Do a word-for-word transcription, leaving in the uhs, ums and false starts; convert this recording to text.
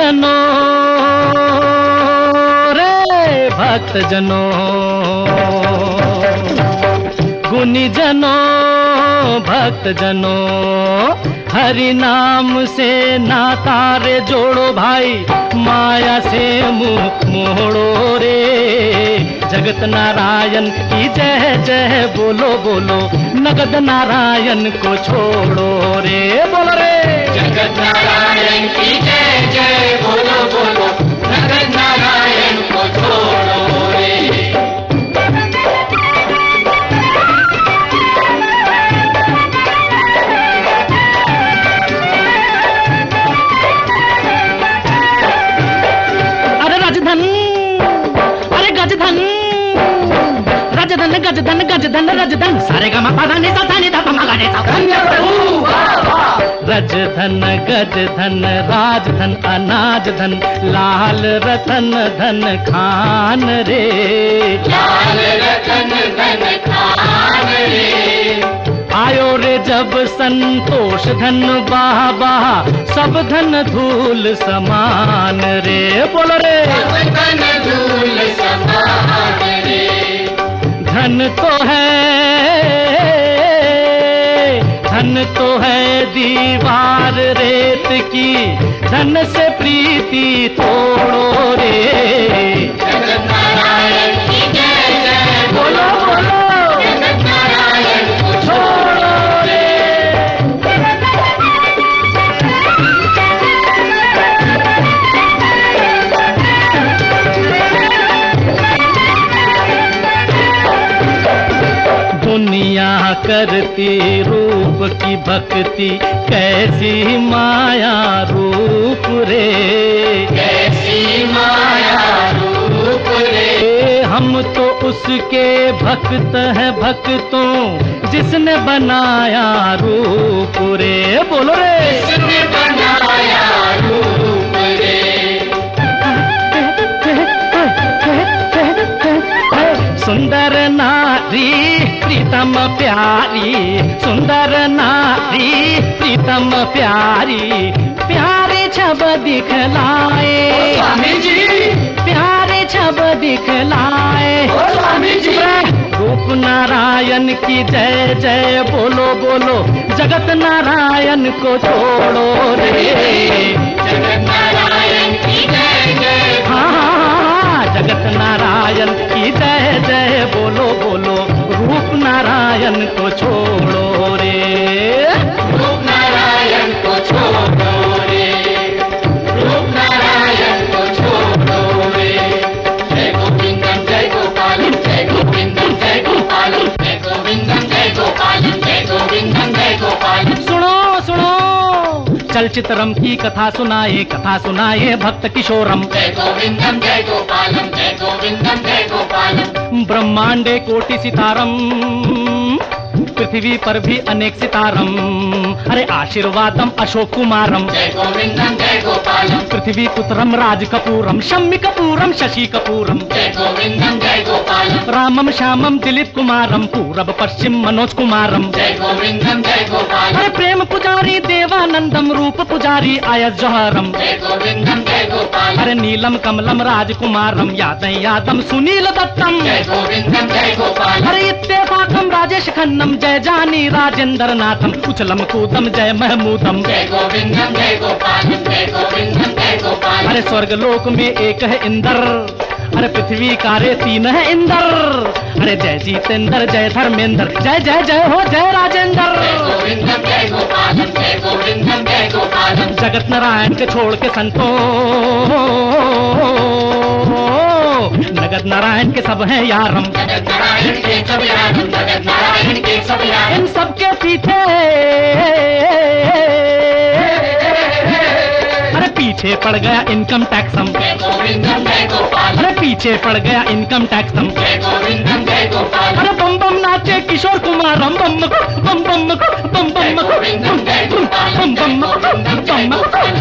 जनों रे भक्त जनों, गुनी जनों भक्त जनों, हरि नाम से नाता रे जोड़ो भाई, माया से मुंह मोड़ो रे। जगत नारायण की जय जय बोलो बोलो, नगद नारायण को छोड़ो रे। बोलो रे जगत नारायण की जय जय बोलो बोलो, नगद नारायण को छोड़ो रे। गजधन गजधन गजधन रजधन, सारे गा मा पा धा नि सा धा नि धा पा मा गा रे सा। धन्य प्रभु वाह वाह। रजधन गजधन राजधन अनाज धन, लाल रतन धन खान रे। लाल रतन धन खान रे। आयो रे जब संतोष धन बाबा, सब धन धूल समान रे। बोलो रे सब धन धूल समान रे। धन तो है, धन तो है दीवार रेत की, धन से प्रीति तोड़ो रे। जगत नारायण की जय जय बोलो बोलो, जगत नारायण को छोड़ो रे। दुनिया करती रूप की भक्ति, कैसी माया रूप रे। कैसी माया रूप रे। हम तो उसके भक्त हैं भक्तों, जिसने बनाया रूप रे। बोलो रे जिसने बनाया रूप रे। सुंदर नारी प्रीतम प्यारी, सुंदर नारी प्रीतम प्यारी, प्यारे छब दिखलाए स्वामी जी, प्यारे छब दिखलाए स्वामी जी। रूप नारायण की जय जय बोलो बोलो, जगत नारायण को छोड़ो रे। जगत नारायण की जय जय। हाँ हाँ, जगत नारायण की जय जय बोलो बोलो, रूप नारायण को छोड़ो रे। रूप नारायण को छोड़ो रे। रूप नारायण को छोड़ो रे। जय गोविंदम जय गोपालम, जय गोविंदम जय गोपालम, जय गोविंदम जय गोपालम, जय गोविंदम जय गोपालम। सुनो सुनो चलचित्रम की कथा सुनाए, कथा सुनाए भक्त किशोरम। जय गोविंदम जय गोपालम, जय गोविंदम जय गोपालम। ब्रह्मांडे कोटि सितारम, पृथ्वी पर भी अनेक सितारम। अरे आशीर्वादम अशोक कुमारम, जय गोविंदम जय गोपालम। पृथ्वी पुत्रम राज कपूरम, शम्मी कपूरम शशि कपूरम। जय गोविंदम जय गोपालम। रामम श्यामम दिलीप कुमारम, पूरब पश्चिम मनोज कुमारम। जय गोविंदम जय गोपालम। अरे प्रेम पुजारी देवानंदम, रूप पुजारी आयस जौहरम। जय गोविंदम जय गोपालम। अरे नीलम कमलम राजकुमारम, यादव यादम सुनील दत्तम। जय गोविंदम जय गोपालम। अरे इत्तेफाकम राजेश खन्नम, जय जानी राजेंद्र नाथम, उछलम कूदम जय महमूदम। जय गोविंदम जय गोपालम, जय गोविंदम जय गोपालम। अरे स्वर्ग लोक में एक है इंद्र, अरे पृथ्वी कारे तीन है इंद्र। अरे जय जितेंद्र जय धर्मेंद्र, जय जय जय हो जय जय राजेंद्र। गोविंदम जय गोपालम, जय गोविंदम जय गोपालम। जगत नारायण के छोड़ के संतों, नगद नारायण के सब हैं यारम। जगत नारायण के सब यारम, जगत नारायण के सब यारम। इन सब के पीछे, अरे पीछे पड़ गया इनकम टैक्सम। जय गोविंदम जय गोपालम। अरे पीछे पड़ गया इनकम टैक्सम। जय गोविंदम जय गोपालम। अरे बम बम नाचे किशोर कुमारम, बम बम बम बम बम बम जय गोविंदम जय गोपालम, बम जय बम गोविंदम जय बम गोपालम।